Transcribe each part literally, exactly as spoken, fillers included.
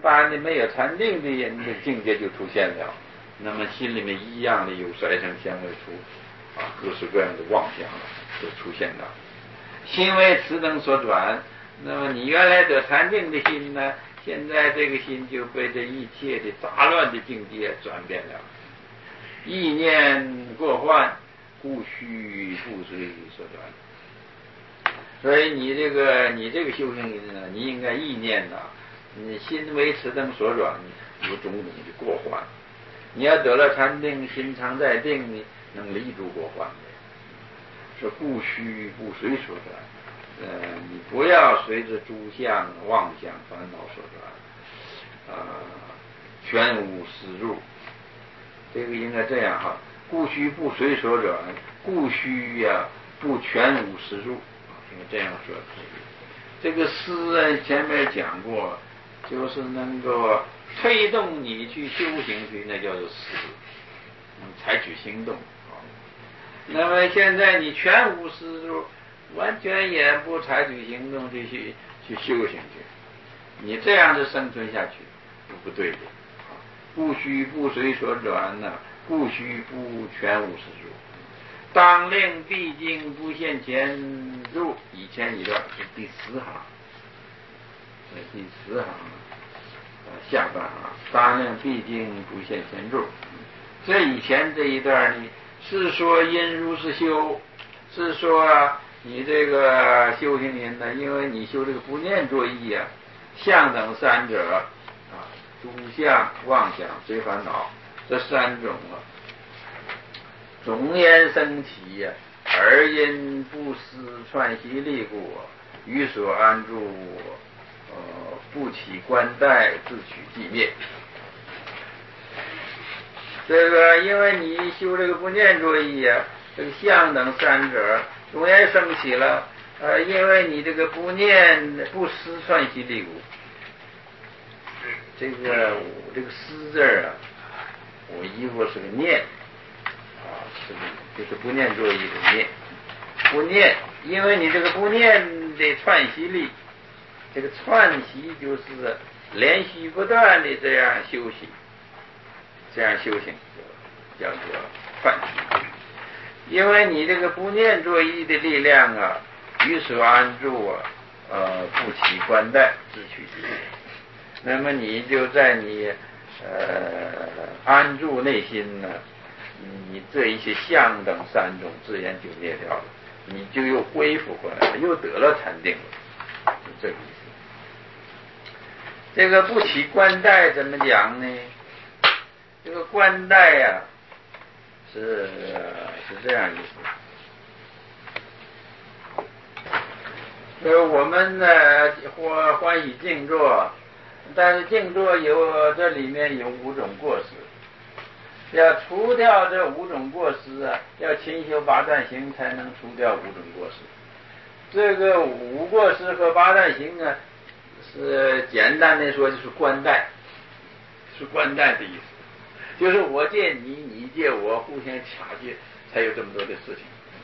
般的没有禅定的人的境界就出现了，那么心里面一样的有色声香味触啊，各式各样的妄想都出现了。心为此等所转，那么你原来得禅定的心呢，现在这个心就被这一切的杂乱的境界转变了，意念过患，故须不随所转。所以你这个你这个修行人呢，你应该意念呐，你心为此等所转，有种种的过患。你要得了禅定，心常在定，你能立住过患的。说故须不随所转，呃，你不要随着诸相、妄想、烦恼所转，呃，全无思入。这个应该这样哈，故须不随所转，故须呀、啊、不全无思入，应该这样说可以。这个思啊，前面讲过，就是能够推动你去修行去，那叫做思，嗯，采取行动。那么现在你全无思入，完全也不采取行动去去去修行去，你这样子生存下去是不对的。故须不随所转呢，故须不全无思入。当令必经不现前入，以前一段是第四行，第四行下半行，当令必经不现前入。这以前这一段呢，是说因如是修，是说啊，你这个修行人呢，因为你修这个不念作意啊，相等三者啊，诸相、妄想、随烦恼，这三种啊，总焉生起呀、啊，而因不思串习力故，于所安住，呃，不起观待，自取寂灭。这个因为你修这个不念作意啊，这个相等三者总也升起了，呃，因为你这个不念不思串习力故，这个这个思字啊，我以为是个念啊，是个就是不念作意的念，不念，因为你这个不念的串习力，这个串习就是连续不断的这样修习。这样修行叫做串习，因为你这个不念作意的力量啊，于所安住啊，呃，不起观待，自取寂灭。那么你就在你呃安住内心呢，你这一些相等三种自然就灭掉了，你就又恢复过来了，又得了禅定了，就这个意思。这个不起观待怎么讲呢？这个观待呀、啊，是是这样意思。呃，我们呢或欢喜静坐，但是静坐有这里面有五种过失，要除掉这五种过失啊，要勤修八段行才能除掉五种过失。这个五过失和八段行啊，是简单的说就是观待，是观待的意思。就是我借你，你借我，互相卡借，才有这么多的事情。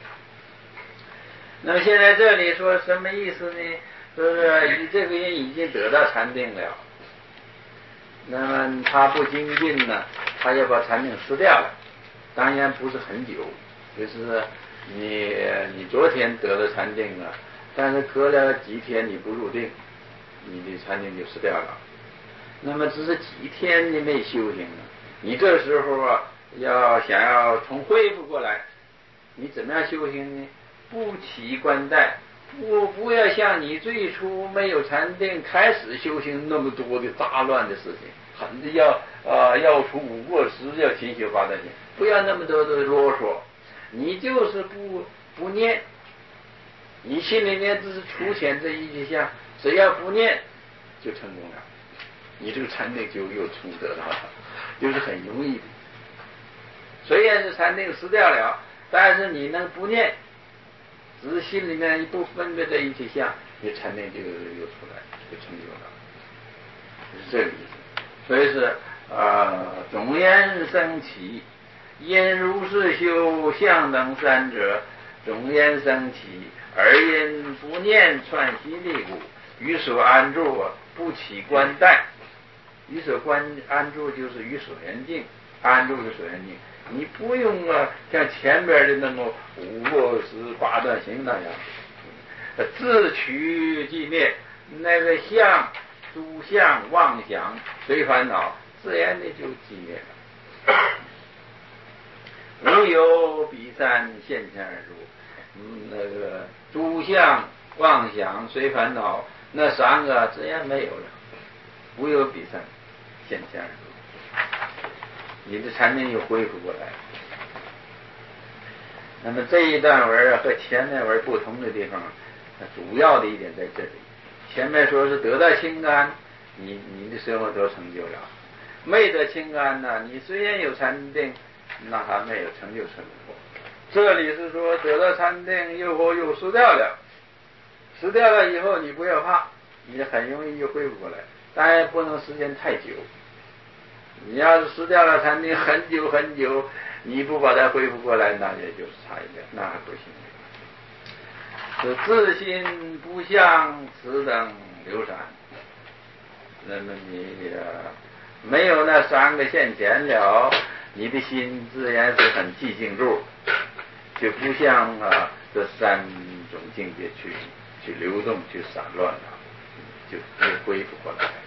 那么现在这里说什么意思呢？就是你这个人已经得到禅定了，那么他不精进呢，他要把禅定失掉了。当然不是很久，就是你你昨天得了禅定了，但是隔了几天你不入定，你的禅定就失掉了。那么只是几天你没修行了。你这时候啊，要想要从恢复过来，你怎么样修行呢？不起观待，不不要像你最初没有禅定开始修行那么多的杂乱的事情，很要啊、呃、要除五过失，要勤修八段行，不要那么多的啰嗦。你就是不不念，你心里面只是出现这一项，只要不念就成功了，你这个禅定就又出得了。就是很容易的，虽然是禅定失掉了，但是你能不念，只是心里面不分别这一些相，你禅定就又出来，就成就了，是这个意思。所以是啊、呃，总焉生起，因如是修相等三者，总焉生起，而因不念串习力故，于所安住，不起观待。 于所观安住就是于所缘境，安住于所缘境。你不用啊，像前边的那么五落十八段行那样，自取即灭。那个相、诸相、妄想、随烦恼，自然的就寂灭了。无有彼三现前而入，嗯，那个诸相、妄想、随烦恼，那三个自然没有了。无有彼三现前而入，你的禅定又恢复过来。那么这一段文啊和前面文不同的地方，主要的一点在这里。前面说是得到清安，你你的生活都成就了；没得清安呢，你虽然有禅定，那还没有成就成果。这里是说得到禅定，又或又失掉了，失掉了以后你不要怕，你很容易就恢复过来，当然不能时间太久。你要是失掉了禅定很久很久，你不把它恢复过来，那也就是差一点，那还不行。是自心不向此等流闪，那么你没有那三个现前了，你的心自然是很寂静住，就不像啊这三种境界去去流动去散乱了，就又恢复过来。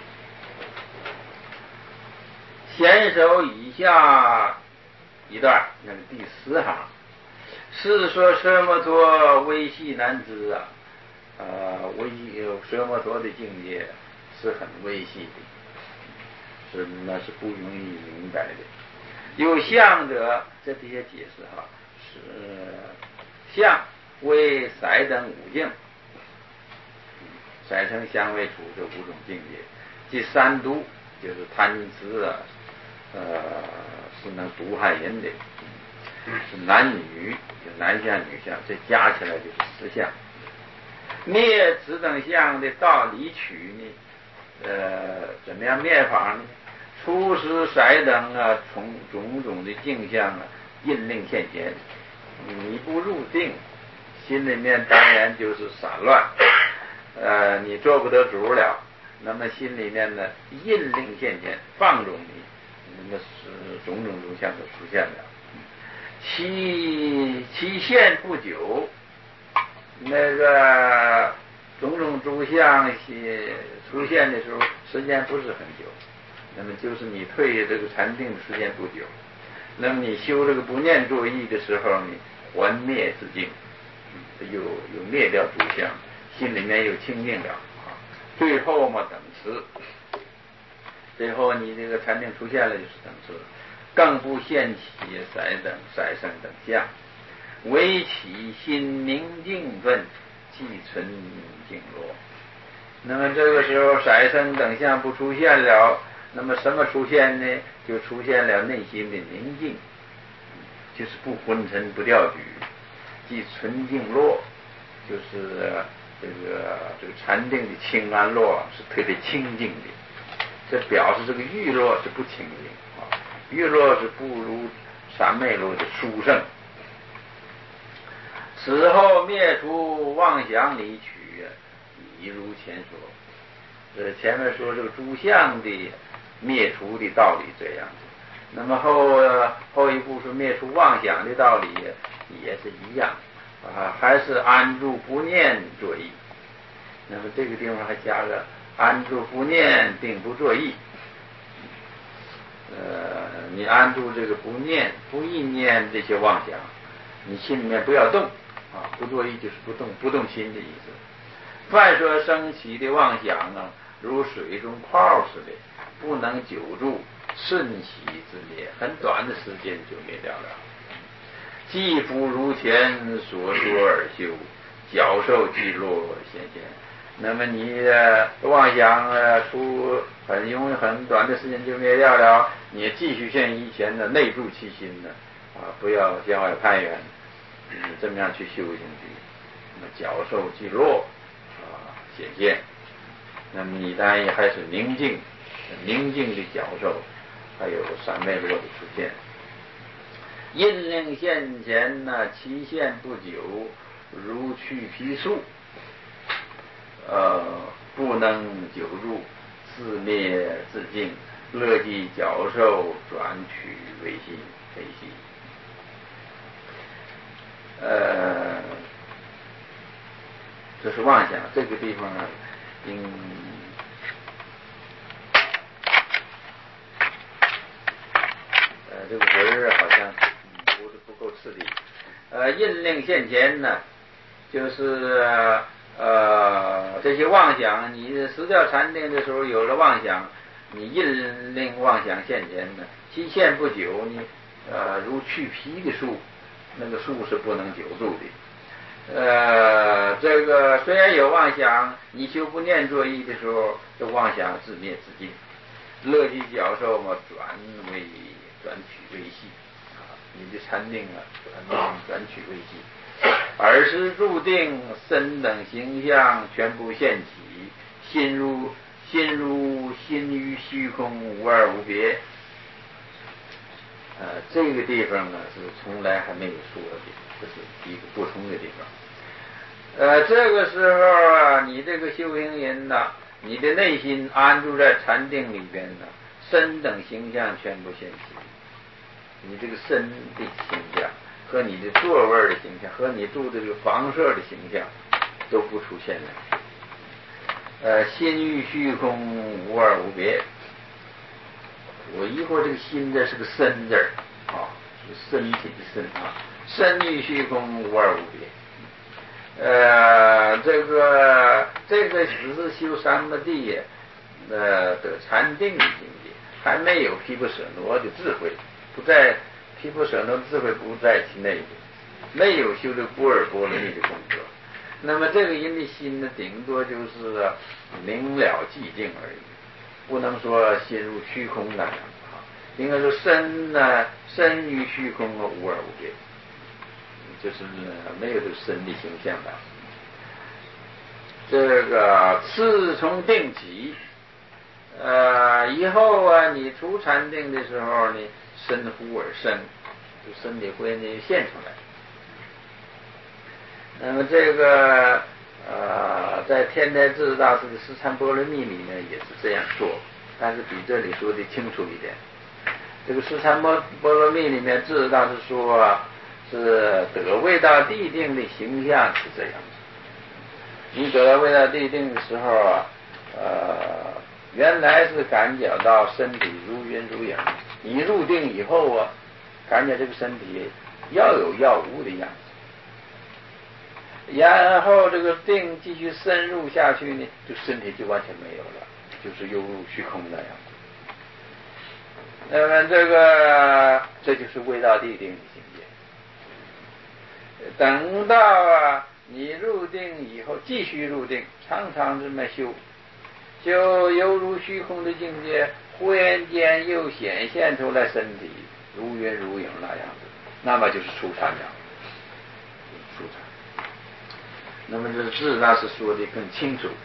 前手以下一段，那个第四行。是说舍摩陀微细难知啊，呃，微舍摩陀的境界是很微细的，是那是不容易明白的。有相者，这这些解释哈，是相为色等五境，色声香味触这五种境界，即三毒就是贪痴啊，呃，是能毒害人的。是男女，就男相女相，这加起来就是十相。灭此等相的道理取呢？呃，怎么样灭法呢？初时色等啊，从种种的境象啊，印令现前。你不入定，心里面当然就是散乱，呃，你做不得主了。那么心里面呢，印令现前，放纵你，那么是种种种相都出现了。其其现不久，那个种种诸相出现的时候，时间不是很久。那么就是你退这个禅定的时间不久。那么你修这个不念作意的时候呢，还灭自净，又又灭掉诸相，心里面又清净了啊。最后嘛，等持，最后你这个禅定出现了就是等持。更不现起色等色声等相，唯起心宁静分，即存静落。那么这个时候色声等相不出现了，那么什么出现呢？就出现了内心的宁静，就是不昏沉不掉举，即纯净落，就是这个这个禅定的清安落是特别清净的，这表示这个欲落是不清净啊。欲落是不如三昧落的殊胜。此后灭除妄想理取，已如前说。呃，前面说这个诸相的灭除的道理这样子，那么后、呃、后一步是灭除妄想的道理也是一样啊，还是安住不念作意。那么这个地方还加个安住不念并不作意。呃，你安住这个不念、不意念这些妄想，你心里面不要动啊，不作意就是不动，不动心的意思。凡说升起的妄想啊，如水中泡似的，不能久住，瞬息之灭，很短的时间就灭掉了。既复如前所说而修，角兽即落显现。那么你的妄想啊，出很容易很短的时间就灭掉了，你也继续像以前的内住其心的啊，不要向外攀缘，你这么样去修行去，那么角兽即落啊显现。那么你当然也还是宁静，宁静的角兽，还有三昧落的出现。因令现前呢，期限不久，如去皮树。呃，不能久住， 自灭自净，乐即教授，转取为心为心。呃，这是妄想，这个地方啊，应呃这个文儿好像不是不够次第。呃，印令现前呢，就是呃这些妄想，你实教禅定的时候有了妄想，你印令妄想现前呢，期限不久，你呃如去皮的树，那个树是不能久住的。呃，这个虽然有妄想，你修不念作意的时候，这妄想自灭自尽。乐即教授嘛，转为转取为系啊，你的禅定啊，转转取为系。尔时入定，身等形象全部现起，心如心如心于虚空，无二无别。呃，这个地方呢是从来还没有说的，这是一个不同的地方。呃，这个时候啊，你这个修行人呐，你的内心安住在禅定里边呢，身等形象全部现起，你这个身的形象和你的座位的形象和你住的这个房舍的形象都不出现了。呃，心于虚空，无二无别。我一会儿这个心字是个身字儿啊，是身体的身啊，身于虚空，无二无别。呃，这个这个只是修三摩地呃的禅定的境界，还没有毗婆舍那的智慧，不在毗婆舍那的智慧不在其内，没有修的般若波罗蜜的功德。那么这个人的心呢，顶多就是明了寂静而已，不能说心入虚空那样啊。应该说身呢，身于虚空的无二无别。就是没有这个身的形象的。这个次从定起，呃，以后啊，你出禅定的时候呢，身忽而生，就身体忽然间现出来。那么这个呃，在天台智大师的《十禅波罗蜜》里面也是这样说，但是比这里说的清楚一点。这个《十禅波波罗蜜》里面智大师说啊，是得未到地定的形象是这样子。你得到未到地定的时候啊，呃，原来是感觉到身体如云如影，你入定以后啊，感觉这个身体要有要无的样子，然后这个定继续深入下去呢，就身体就完全没有了，就是犹如虚空那样子。那么这个这就是未到地定的境界。等到啊你入定以后，继续入定，常常这么修，就犹如虚空的境界，忽然间又显现出来身体如云如影那样子，那么就是出禅了，出禅。那么这智大师说的更清楚。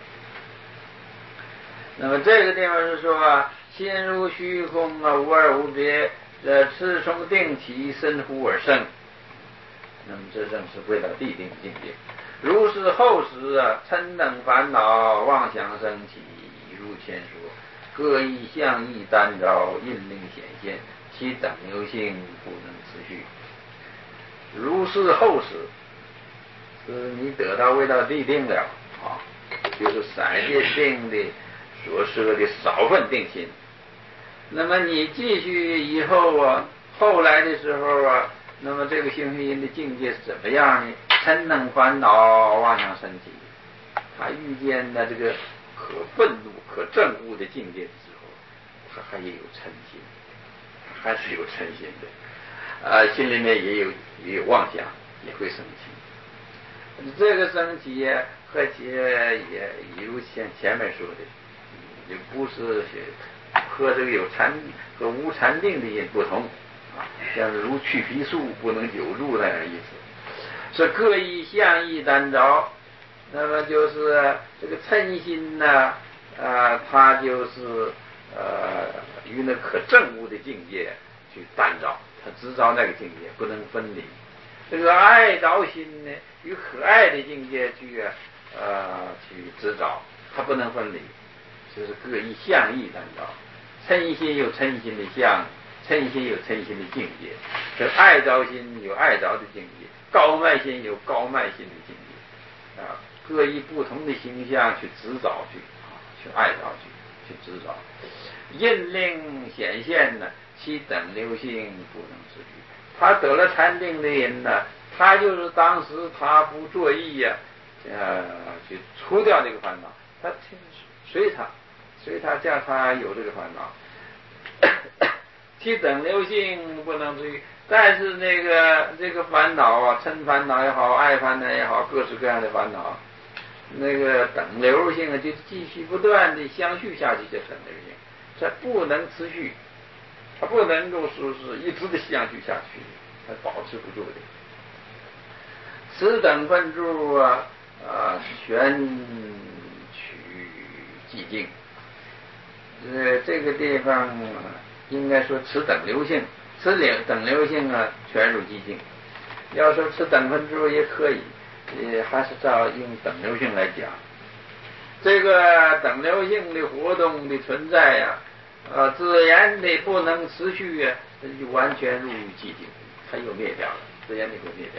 那么这个地方是说啊，心如虚空啊，无二无别，呃，次从定起，身忽而生。那么这正是未到地定境界。如是后时啊，嗔等烦恼妄想生起，如前说，各异相异单着，印令显现，其等流性不能持续。如是后时，是你得到未到地定了啊，就是闪电定的所设的少分定心。那么你继续以后啊，后来的时候啊，那么这个修行人的境界是怎么样呢？嗔能烦恼妄想升起，他遇见了这个可愤怒、可憎恶的境界的时候，他还也有嗔心，还是有嗔心的，啊，心里面也有也有妄想，也会生气。这个生气和且也一如前前面说的，也不是和这个有禅和无禅定的也不同啊，像是如去皮树不能久住那样意思。是各异相异单着，那么就是这个嗔心呢，呃，它就是呃与那可证悟的境界去单着，它只着那个境界，不能分离。这个爱着心呢，与可爱的境界去呃去执着，它不能分离。 就是各一相义等道，嗔心有嗔心的相，嗔心有嗔心的境界，这爱着心有爱着的境界，高迈心有高迈心的境界，啊，各以不同的形象去执着去，啊，去爱着去，去执着。因令显现呢，其等流性不能自具。他得了禅定的人呢，他就是当时他不作意呀、啊，呃，去除掉这个烦恼，他随他，随他叫他有这个烦恼。其等流性不能自具，但是那个这个烦恼啊，嗔烦恼也好，爱烦恼也好，各式各样的烦恼，那个等流性啊，就继续不断的相续下去，叫等流性。它不能持续，它不能够说是一直的相续下去，它保持不住的。此等分住啊，啊，选取寂静。呃，这个地方应该说此等流性，此等流性啊，全入寂静。要说此等分住也可以，也还是照用等流性来讲。这个等流性的活动的存在呀、啊，呃，自然的不能持续呀、啊，就完全入于寂静，它又灭掉了，自然的会灭掉。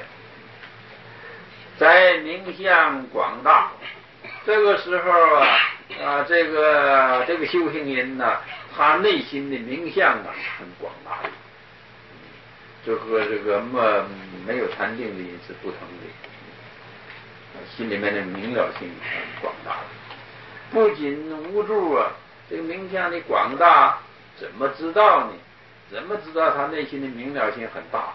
在明相广大，这个时候啊，啊，这个这个修行人呢、啊，他内心的明相啊很广大的，这和这个么没有禅定的人是不同的，心里面的明了性很广大的。不仅无助啊，这个明相的广大怎么知道呢？怎么知道他内心的明了性很大？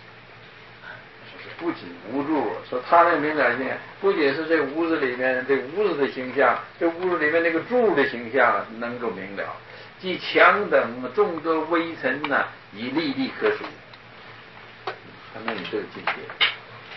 不仅无助，说他那个明了性不仅是这屋子里面这屋子的形象，这屋子里面那个柱的形象能够明了，即强等众多微尘呢、啊，以粒粒可数。他那里这个境界。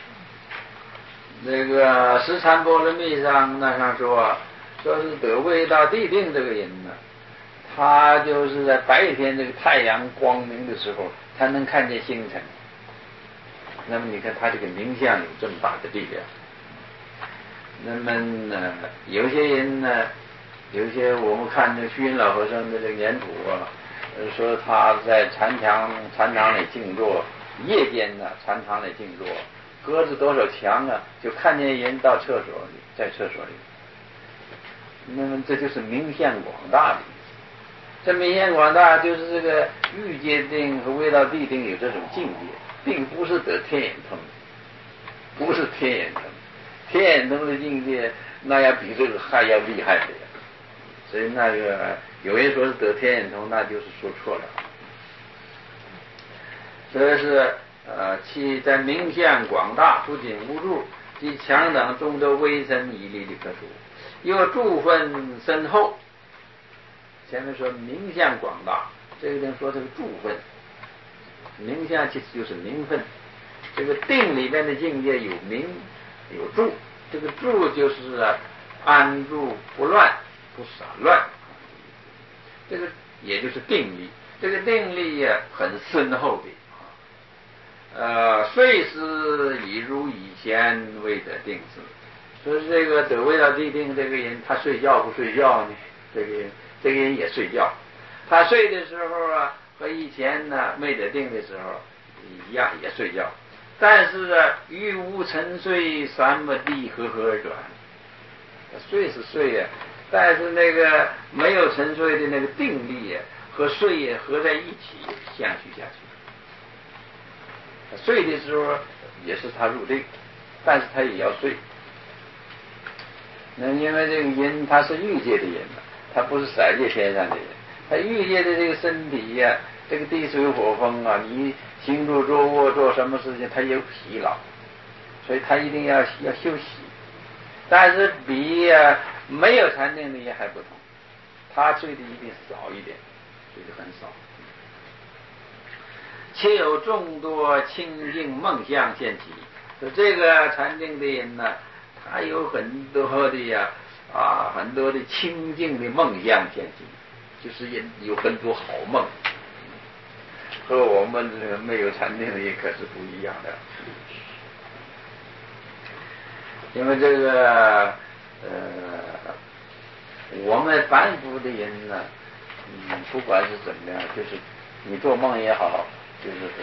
那个十禅波罗蜜上那上说，说是得味道地定这个人呢，他就是在白天这个太阳光明的时候，他能看见星辰。那么你看他这个明相有这么大的力量。那么呢，有些人呢，有些我们看这虚云老和尚的这个年谱啊，说他在禅堂禅堂里静坐，夜间呢禅堂里静坐，隔着多少墙啊，就看见人到厕所里，在厕所里。那么这就是明相广大的意思。这明相广大就是这个欲界定和味道地定有这种境界，并不是得天眼通，不是天眼通。天眼通的境界那要比这个还要厉害的呀。所以那个有人说是得天眼通，那就是说错了。这是呃，其在明相广大，不仅无助，即强等众多微尘以粒粒可数，又诸分深厚。前面说明相广大，这个人说这个诸分，明相其实就是明分。这个定里面的境界有明有住，这个住就是啊安住不乱不散乱，这个也就是定力。这个定力啊很深厚的，呃，睡时已如以前未得定时。所以这个得味道地定这个人，他睡觉不睡觉呢？这个人这个人也睡觉，他睡的时候啊和以前呢没得定的时候一样也睡觉。但是啊，欲无沉睡，三摩地合合而转。睡是睡呀、啊，但是那个没有沉睡的那个定力呀、啊，和睡也合在一起相续下去。睡的时候也是他入定，但是他也要睡。那因为这个人他是欲界的人嘛，他不是色界天上的人，他欲界的这个身体呀、啊，这个地水火风啊，你行住坐卧做什么事情，他有疲劳，所以他一定要要休息。但是比、啊、没有禅定的人还不同，他睡的一定少一点，睡的很少。且有众多清净梦相现起，说这个禅定的人呢，他有很多的呀啊，很多的清净的梦相现起，就是也有很多好梦。和我们这个没有禅定的也可是不一样的，因为这个呃， 我们凡夫的人呢，嗯，不管是怎么样，就是你做梦也好，就是说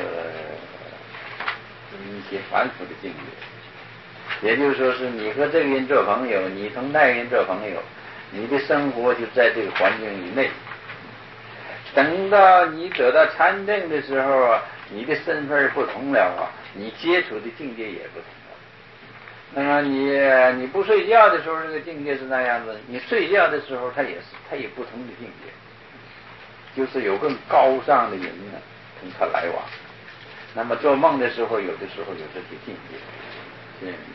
一些凡夫的境界，也就是说是你和这个人做朋友，你同那个人做朋友，你的生活就在这个环境以内。等到你得到禅定的时候啊，你的身份不同了啊，你接触的境界也不同了。那么你你不睡觉的时候，这个境界是那样子；你睡觉的时候，它也是它有不同的境界，就是有更高尚的人呢，同他来往。那么做梦的时候，有的时候有这些境界，这样。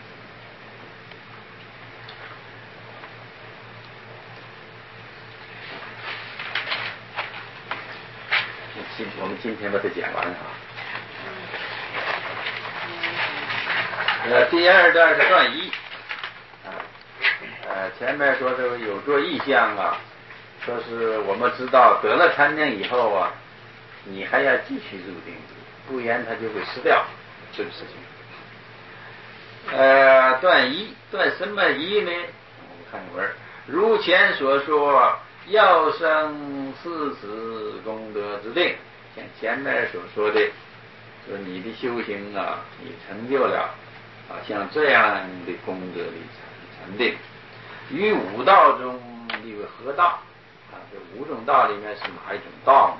今我们今天把它讲完啊。呃，第二段是断疑啊，呃，前面说这个有做意象啊，说是我们知道得了禅定以后啊，你还要继续入定，不然它就会失掉这个事情。呃，断疑，断什么疑呢？我们看文，如前所说，要生四此功德之定，像前面所说的，说你的修行啊，你成就了啊，像这样的功德的禅定，于五道中立为何道？啊，这五种道里面是哪一种道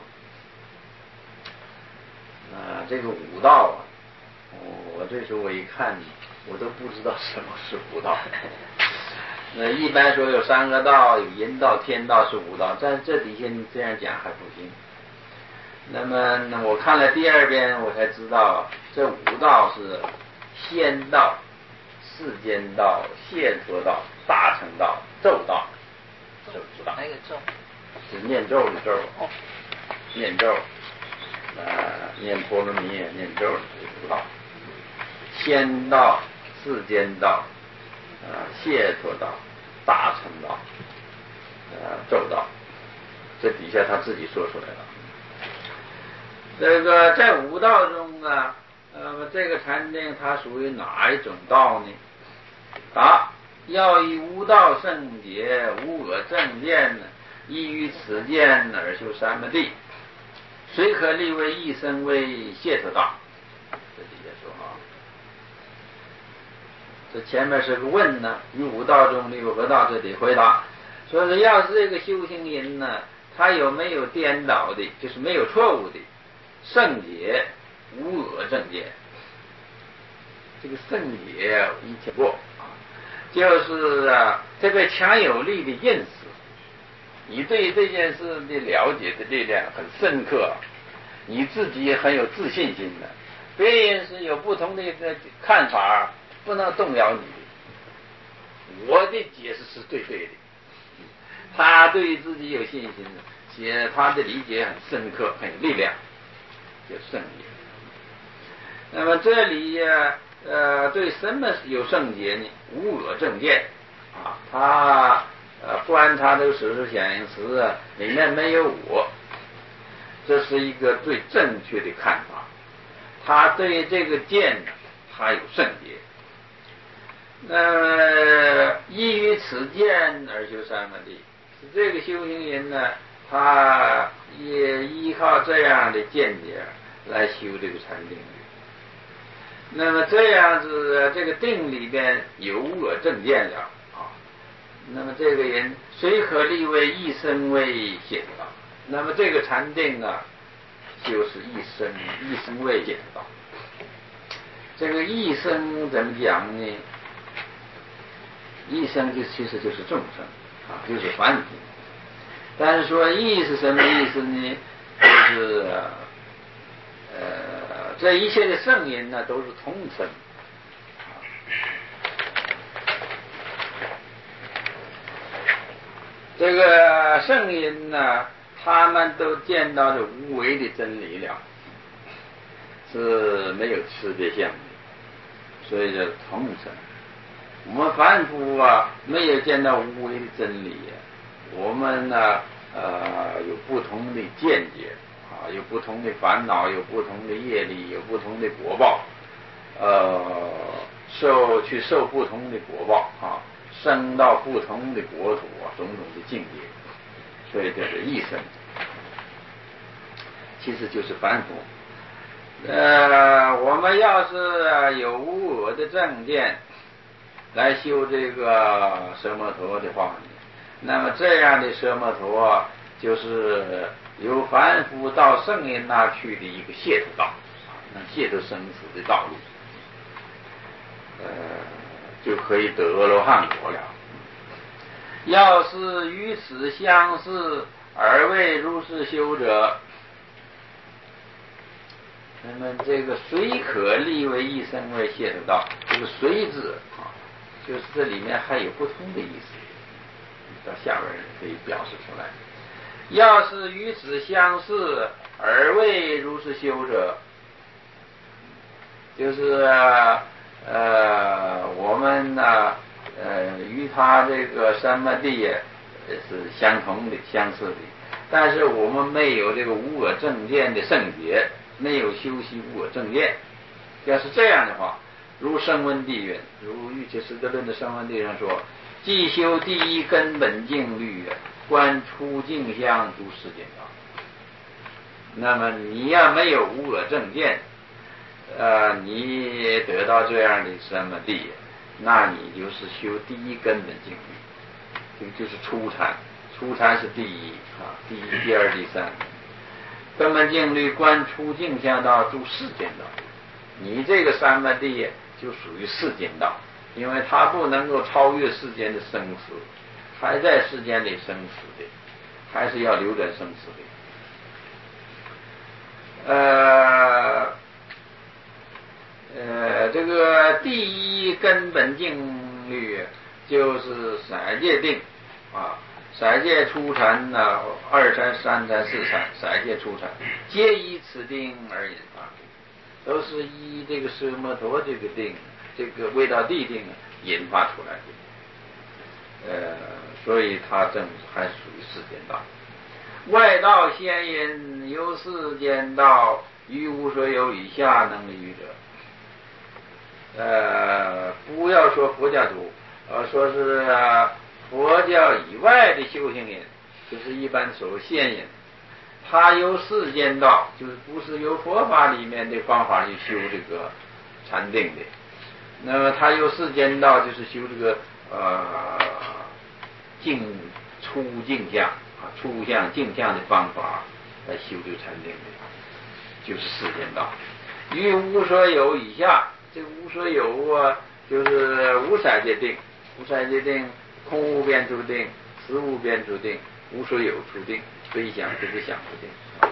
呢？啊，这个五道啊，我我这时候我一看，我都不知道什么是五道。那一般说有三个道，有阴道、天道是五道，但这底下你这样讲还不行。那么我看了第二遍，我才知道这五道是仙道、世间道、解脱道、大乘道、咒道。这五道。哪个咒？是念咒的咒。哦。念咒，呃，念波罗蜜，念咒的五道。仙道、世间道、呃，解脱道、大乘道、呃，咒道。这底下他自己说出来了。这个在五道中啊，那么这个禅定它属于哪一种道呢？答：要以无道圣解，无我正见，依于此见而修三摩地，虽可立为一生为解脱道。这底下说啊，这前面是个问呢，于五道中立为何道？这得回答，说是要是这个修行人呢，他有没有颠倒的，就是没有错误的圣解无我正见。这个圣解一讲过啊，就是啊这个强有力的认识，你对这件事的了解的力量很深刻，你自己也很有自信心的，别人是有不同的看法，不能动摇你的。我的解释是对对的，他对自己有信心的，且他的理解很深刻，很有力量，就圣解。那么这里呀、呃，对什么有圣解呢？无我正见啊，他呃观察这个实事显应时啊，里面没有我，这是一个最正确的看法。他对这个见呢，他有圣解。那么依于此见而修三摩地，这个修行人呢，他也依靠这样的见解来修这个禅定。那么这样子，这个定里边有我正见了啊。那么这个人虽可立为一生为解脱道，那么这个禅定啊，就是一生一生为解脱道。这个一生怎么讲呢？一生就其实就是众生啊，就是凡夫。但是说义是什么意思呢？就是呃，这一切的圣人呢，都是同生。这个圣人呢，他们都见到这无为的真理了，是没有区别相的，所以叫同生。我们凡夫啊，没有见到无为的真理，我们呢，呃，有不同的见解啊，有不同的烦恼，有不同的业力，有不同的果报，呃，受去受不同的果报啊， 升到不同的国土啊，种种的境界，所以这是一生，其实就是凡夫。呃，我们要是有无我的正见来修这个奢摩陀的话，那么这样的奢摩陀就是由凡夫到圣人那去的一个解脱道，能解脱生死的道路，呃，就可以得阿罗汉果了。要是与此相似而为如是修者，那么这个虽可立为一生为解脱道，这个虽字啊，就是这里面还有不同的意思，到下边可以表示出来。要是与此相似而为如是修者，就是呃我们呢呃与他这个三摩地是相同的相似的，但是我们没有这个无我正见的圣洁，没有修习无我正见。要是这样的话，如声闻地云，如瑜伽师德论的声闻地上说，既修第一根本净律，观出境相诸世间道。那么你要没有无我正见，呃，你得到这样的什么地，那你就是修第一根本净律，这个就是初禅，初禅是第一啊，第一、第二、第三。根本净律观出境相到诸世间道，你这个三摩地就属于世间道，因为它不能够超越世间的生死，还在世间里生死的，还是要流转生死的。呃呃，这个第一根本净律就是色界定啊，色界初禅呢，二禅、三禅、四禅，色界初禅，皆依此定而引发，都是依这个奢摩陀这个定，这个味道地定引发出来的。呃，所以它正还属于世间道。外道先引由世间道于无所有以下能离于者。呃，不要说佛教徒，呃，说是、啊、佛教以外的修行人，就是一般所谓仙人，他由世间道，就是不是由佛法里面的方法去修这个禅定的。那么他由世间道，就是修这个呃净出净相啊，出相净相的方法来修这个禅定的，就是世间道。于无所有以下，这个无所有啊，就是无色界定，无色界定，空无边处定，实无边处定，无所有处定，非想非非想处定。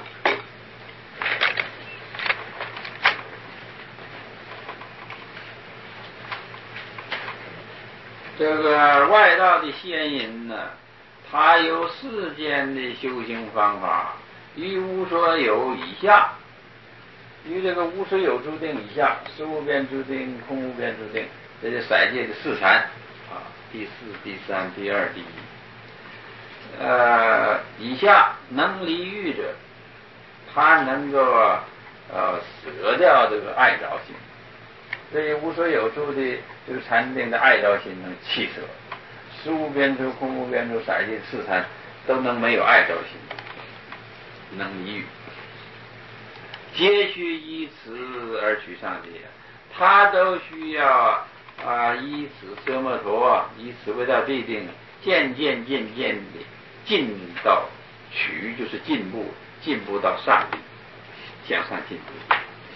这个外道的仙人呢，他有世间的修行方法，于无所有以下，于这个无所有处定以下，实无边处定，空无边处定，这是色界的四禅啊，第四、第三、第二、第一。呃，以下能离欲者，他能够呃舍掉这个爱着心。对于无所有处的这个禅定的爱着心能弃舍，实无边处、空无边处、色界四禅都能没有爱着心，能离欲，皆须依此而取上界，他都需要啊依此奢摩陀，依此为道地定，渐渐渐渐的进到取，就是进步，进步到上地，向上进步。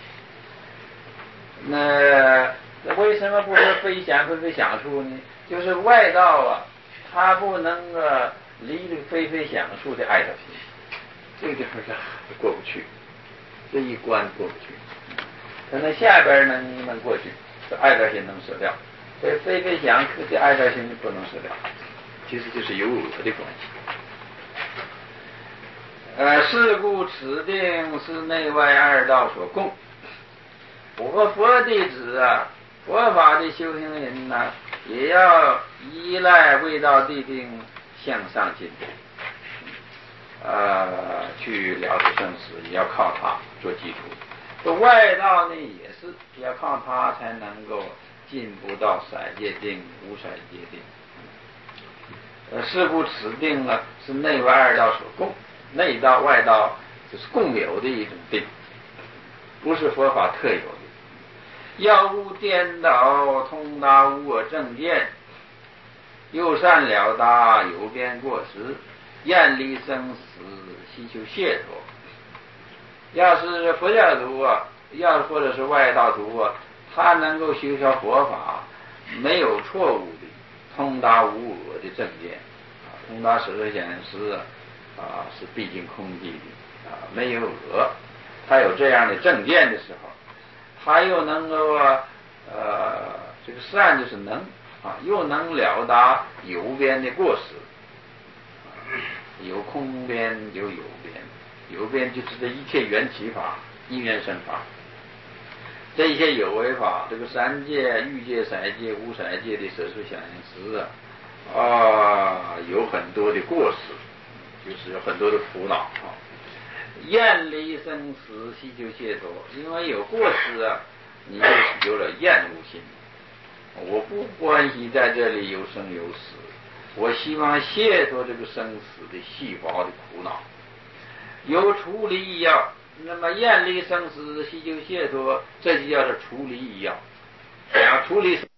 那为什么不是非想非非想处呢？就是外道啊，他不能啊离这个非非想处的爱着心，这个地方是过不去，这一关过不去。可能下边能能过去，这爱着心能舍掉，这非非想处的爱着心不能舍掉，其实就是有我的关系。呃，是故此定是内外二道所共。我们佛弟子啊，佛法的修行人呢、啊，也要依赖味道地定向上进步，呃，去了脱生死，也要靠它做基础。这外道呢，也是要靠它才能够进步到色界定、无色界定。 呃，是故此定啊，是内外二道所共，内道外道就是共有的一种定，不是佛法特有的。要无颠倒，通达无我正见，右善了达，右边过失，厌离生死，希求解脱。要是佛教徒啊，要是或者是外道徒啊，他能够修学佛法，没有错误的通达无我的正见啊，通达实实显实啊，是毕竟空寂的啊，没有我。他有这样的正见的时候，他又能够啊，呃，这个善就是能啊，又能了达有边的过失，啊、有空边有有边，有边就是这一切缘起法、因缘生法，这一些有为法，这个三界、欲界、色界、无色界的色受想行识啊，啊，有很多的过失，就是有很多的苦恼啊。厌离生死，希求解脱。因为有过失啊，你就有了厌恶心。我不关心在这里有生有死，我希望解脱这个生死的细胞的苦恼。有处理一要，那么厌离生死，希求解脱，这就叫做处理一要。要处理